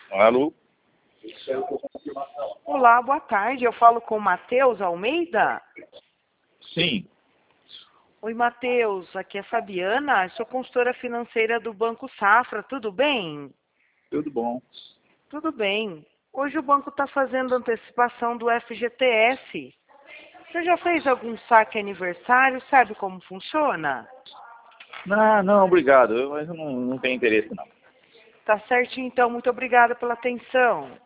Alô? Olá, boa tarde. Eu falo com o Matheus Almeida? Sim. Oi, Matheus. Aqui é Fabiana. Sou consultora financeira do Banco Safra. Tudo bem? Tudo bom. Tudo bem. Hoje o banco está fazendo antecipação do FGTS. Você já fez algum saque aniversário? Sabe como funciona? Não, obrigado. Mas eu não tenho interesse, não. Tá certinho, então. Muito obrigada pela atenção.